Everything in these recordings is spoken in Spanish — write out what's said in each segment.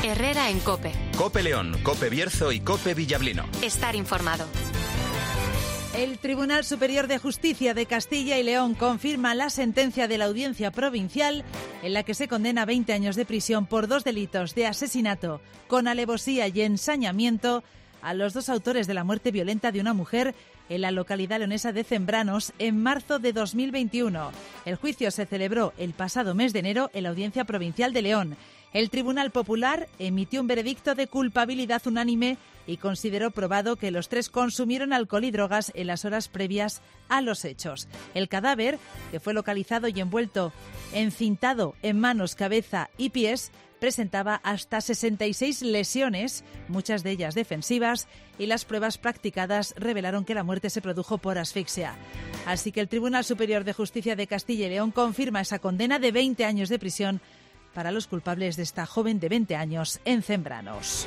Herrera en COPE. COPE León, COPE Bierzo y COPE Villablino. Estar informado. El Tribunal Superior de Justicia de Castilla y León confirma la sentencia de la Audiencia Provincial en la que se condena a 20 años de prisión por 2 delitos de asesinato con alevosía y ensañamiento a los 2 autores de la muerte violenta de una mujer en la localidad leonesa de Cembranos en marzo de 2021. El juicio se celebró el pasado mes de enero en la Audiencia Provincial de León. El Tribunal Popular emitió un veredicto de culpabilidad unánime y consideró probado que los 3 consumieron alcohol y drogas en las horas previas a los hechos. El cadáver, que fue localizado y envuelto, encintado en manos, cabeza y pies, presentaba hasta 66 lesiones, muchas de ellas defensivas, y las pruebas practicadas revelaron que la muerte se produjo por asfixia. Así que el Tribunal Superior de Justicia de Castilla y León confirma esa condena de 20 años de prisión para los culpables de esta joven de 20 años en Cembranos.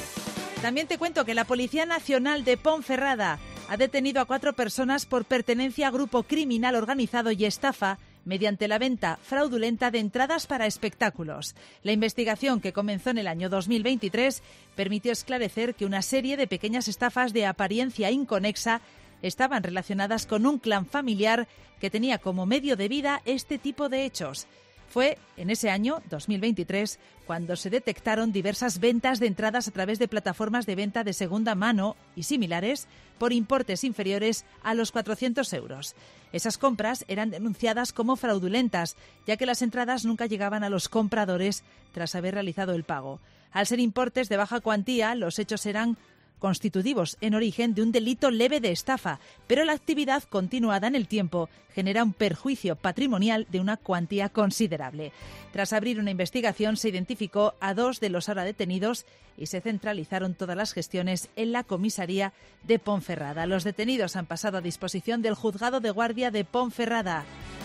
También te cuento que la Policía Nacional de Ponferrada ha detenido a 4 personas por pertenencia a grupo criminal organizado y estafa mediante la venta fraudulenta de entradas para espectáculos. La investigación, que comenzó en el año 2023, permitió esclarecer que una serie de pequeñas estafas de apariencia inconexa estaban relacionadas con un clan familiar que tenía como medio de vida este tipo de hechos. Fue en ese año, 2023, cuando se detectaron diversas ventas de entradas a través de plataformas de venta de segunda mano y similares por importes inferiores a los 400 euros. Esas compras eran denunciadas como fraudulentas, ya que las entradas nunca llegaban a los compradores tras haber realizado el pago. Al ser importes de baja cuantía, los hechos eran constitutivos en origen de un delito leve de estafa, pero la actividad continuada en el tiempo genera un perjuicio patrimonial de una cuantía considerable. Tras abrir una investigación, se identificó a 2 de los ahora detenidos y se centralizaron todas las gestiones en la comisaría de Ponferrada. Los detenidos han pasado a disposición del Juzgado de Guardia de Ponferrada.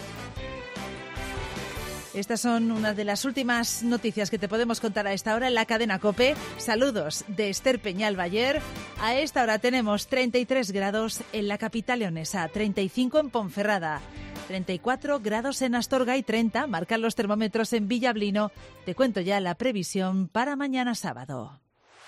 Estas son unas de las últimas noticias que te podemos contar a esta hora en la cadena COPE. Saludos de Esther Peñalbayer. A esta hora tenemos 33 grados en la capital leonesa, 35 en Ponferrada, 34 grados en Astorga y 30 marcan los termómetros en Villablino. Te cuento ya la previsión para mañana sábado.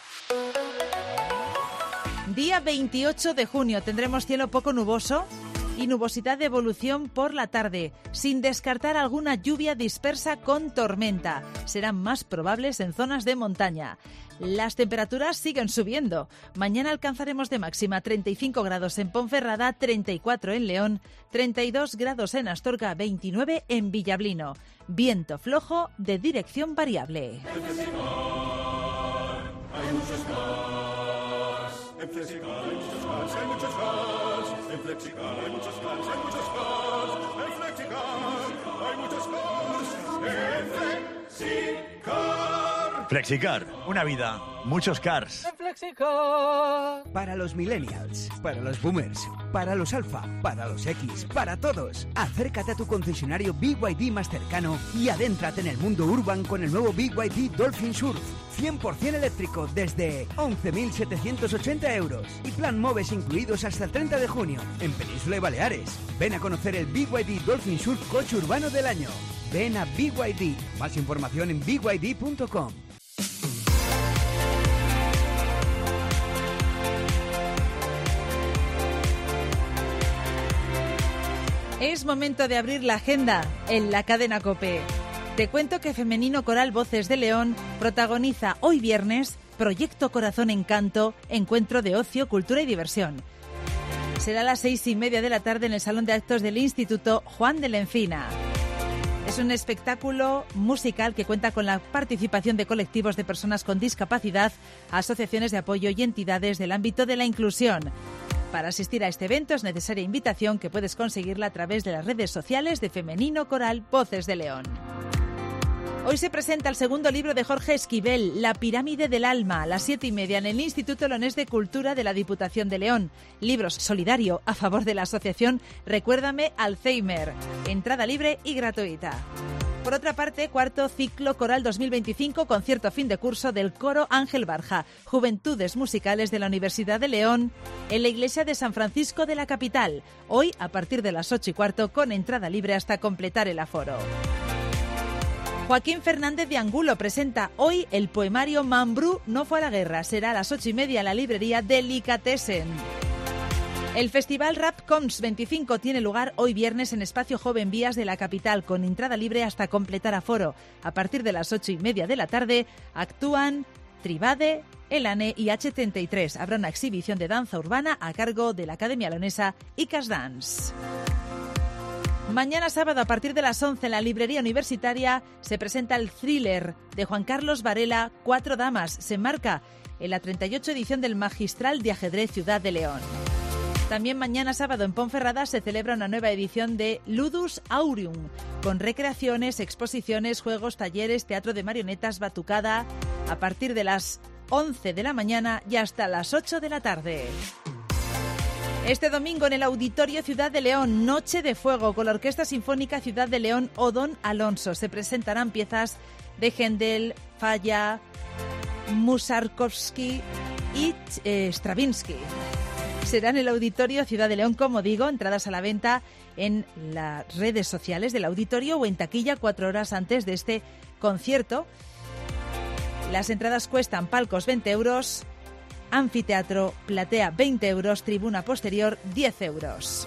Día 28 de junio tendremos cielo poco nuboso y nubosidad de evolución por la tarde, sin descartar alguna lluvia dispersa con tormenta. Serán más probables en zonas de montaña. Las temperaturas siguen subiendo. Mañana alcanzaremos de máxima 35 grados en Ponferrada, 34 en León, 32 grados en Astorga, 29 en Villablino. Viento flojo de dirección variable. En Flexicar hay muchos cars, hay muchos cars. En Flexicar hay muchos cars, hay muchos cars. En Flexicar hay muchos cars. En Flexicar. Flexicar, una vida, muchos cars. En Flexicar. Para los millennials, para los boomers, para los alfa, para los X, para todos. Acércate a tu concesionario BYD más cercano y adéntrate en el mundo urban con el nuevo BYD Dolphin Surf. 100% eléctrico desde 11.780 euros y plan MOVES incluidos hasta el 30 de junio en Península y Baleares. Ven a conocer el BYD Dolphin Surf Coche Urbano del Año. Ven a BYD. Más información en byd.com. Es momento de abrir la agenda en la cadena COPE. Te cuento que Femenino Coral Voces de León protagoniza hoy viernes Proyecto Corazón Encanto, encuentro de ocio, cultura y diversión. Será a las 6:30 de la tarde en el Salón de Actos del Instituto Juan de la Encina. Es un espectáculo musical que cuenta con la participación de colectivos de personas con discapacidad, asociaciones de apoyo y entidades del ámbito de la inclusión. Para asistir a este evento es necesaria invitación que puedes conseguirla a través de las redes sociales de Femenino Coral Voces de León. Hoy se presenta el segundo libro de Jorge Esquivel, La pirámide del alma, a las 7:30 en el Instituto Leonés de Cultura de la Diputación de León. Libros solidario a favor de la asociación Recuérdame Alzheimer. Entrada libre y gratuita. Por otra parte, cuarto ciclo coral 2025, concierto fin de curso del coro Ángel Barja, Juventudes Musicales de la Universidad de León, en la iglesia de San Francisco de la capital. Hoy, a partir de las 8:15, con entrada libre hasta completar el aforo. Joaquín Fernández de Angulo presenta hoy el poemario Mambrú no fue a la guerra. Será a las 8:30 en la librería Delicatessen. El Festival Rap Coms 25 tiene lugar hoy viernes en Espacio Joven Vías de la capital, con entrada libre hasta completar aforo. A partir de las 8:30 de la tarde actúan Tribade, Elane y H33. Habrá una exhibición de danza urbana a cargo de la Academia Leonesa y Cash Dance. Mañana sábado, a partir de las 11 en la librería universitaria, se presenta el thriller de Juan Carlos Varela, Cuatro damas. Se enmarca en la 38 edición del Magistral de Ajedrez Ciudad de León. También mañana sábado en Ponferrada se celebra una nueva edición de Ludus Aureum, con recreaciones, exposiciones, juegos, talleres, teatro de marionetas, batucada, a partir de las 11 de la mañana y hasta las 8 de la tarde. Este domingo en el Auditorio Ciudad de León, Noche de Fuego, con la Orquesta Sinfónica Ciudad de León Odón Alonso. Se presentarán piezas de Händel, Falla, Mussorgsky y Stravinsky. Será en el Auditorio Ciudad de León, como digo, entradas a la venta en las redes sociales del auditorio o en taquilla 4 horas antes de este concierto. Las entradas cuestan palcos 20 euros, anfiteatro, platea 20 euros, tribuna posterior 10 euros.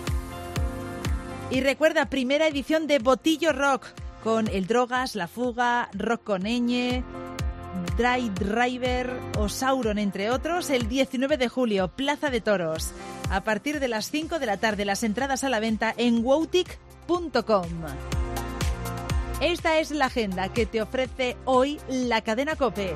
Y recuerda, primera edición de Botillo Rock, con El Drogas, La Fuga, Rock con Ñ, Dry Driver o Sauron, entre otros, el 19 de julio, Plaza de Toros. A partir de las 5 de la tarde, las entradas a la venta en woutic.com. Esta es la agenda que te ofrece hoy la cadena COPE.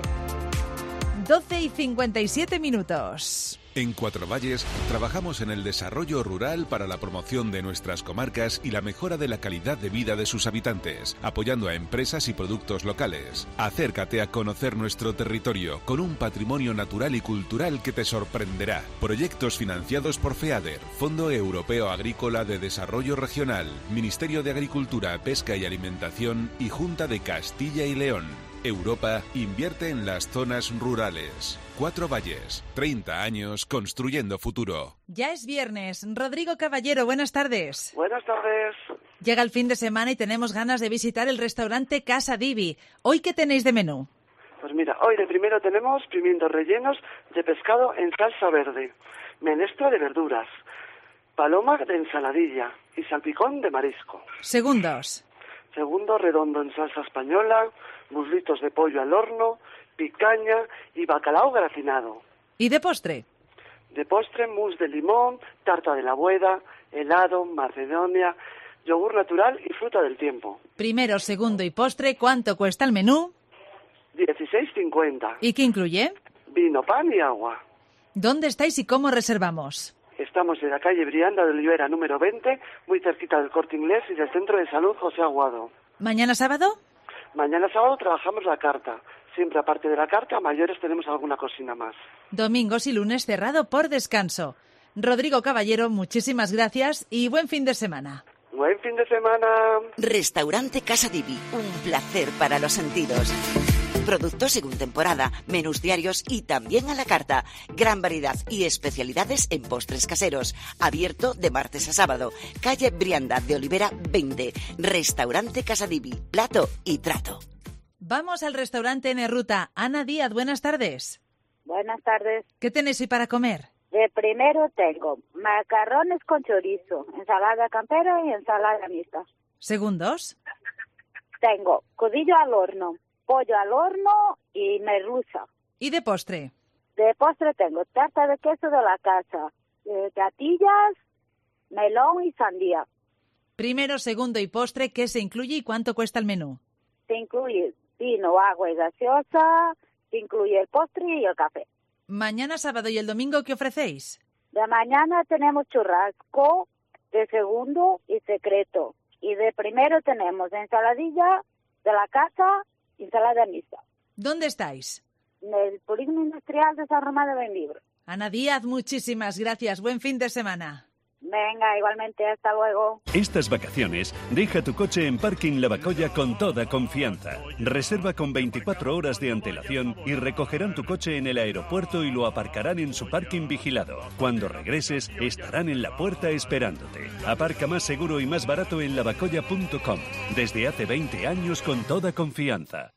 12:57. En Cuatro Valles trabajamos en el desarrollo rural para la promoción de nuestras comarcas y la mejora de la calidad de vida de sus habitantes, apoyando a empresas y productos locales. Acércate a conocer nuestro territorio con un patrimonio natural y cultural que te sorprenderá. Proyectos financiados por FEADER, Fondo Europeo Agrícola de Desarrollo Regional, Ministerio de Agricultura, Pesca y Alimentación y Junta de Castilla y León. Europa invierte en las zonas rurales. Cuatro Valles, 30 años construyendo futuro. Ya es viernes. Rodrigo Caballero, buenas tardes. Buenas tardes. Llega el fin de semana y tenemos ganas de visitar el restaurante Casa Divi. ¿Hoy qué tenéis de menú? Pues mira, hoy de primero tenemos pimientos rellenos de pescado en salsa verde, menestra de verduras, paloma de ensaladilla y salpicón de marisco. Segundos, redondo en salsa española, muslitos de pollo al horno, picaña y bacalao gratinado. ¿y de postre? De postre, mousse de limón, tarta de la Bueda, helado, macedonia, yogur natural y fruta del tiempo. Primero, segundo y postre, ¿cuánto cuesta el menú? 16,50. ¿Y qué incluye? Vino, pan y agua. ¿Dónde estáis y cómo reservamos? Estamos en la calle Brianda de Olivera número 20, muy cerquita del Corte Inglés y del Centro de Salud José Aguado. ¿Mañana sábado? Mañana sábado trabajamos la carta. Siempre aparte de la carta, a mayores tenemos alguna cocina más. Domingos y lunes cerrado por descanso. Rodrigo Caballero, muchísimas gracias y buen fin de semana. Buen fin de semana. Restaurante Casa Divi, un placer para los sentidos. Productos según temporada, menús diarios y también a la carta. Gran variedad y especialidades en postres caseros. Abierto de martes a sábado. Calle Brianda de Olivera 20. Restaurante Casa Divi, plato y trato. Vamos al restaurante en Erruta. Ana Díaz, buenas tardes. Buenas tardes. ¿Qué tenéis hoy para comer? De primero tengo macarrones con chorizo, ensalada campera y ensalada mixta. Segundos, Tengo codillo al horno, pollo al horno y merluza. ¿y de postre? De postre tengo tarta de queso de la casa, gatillas, melón y sandía. Primero, segundo y postre, ¿qué se incluye y cuánto cuesta el menú? Se incluye vino, agua y gaseosa, se incluye el postre y el café. Mañana sábado y el domingo, ¿qué ofrecéis? De mañana tenemos churrasco, de segundo y secreto. Y de primero tenemos ensaladilla de la casa, ensalada mixta. ¿Dónde estáis? En el Polígono Industrial de San Román de Benibre. Ana Díaz, muchísimas gracias. Buen fin de semana. Venga, igualmente, hasta luego. Estas vacaciones, deja tu coche en Parking Lavacolla con toda confianza. Reserva con 24 horas de antelación y recogerán tu coche en el aeropuerto y lo aparcarán en su parking vigilado. Cuando regreses, estarán en la puerta esperándote. Aparca más seguro y más barato en lavacolla.com. Desde hace 20 años con toda confianza.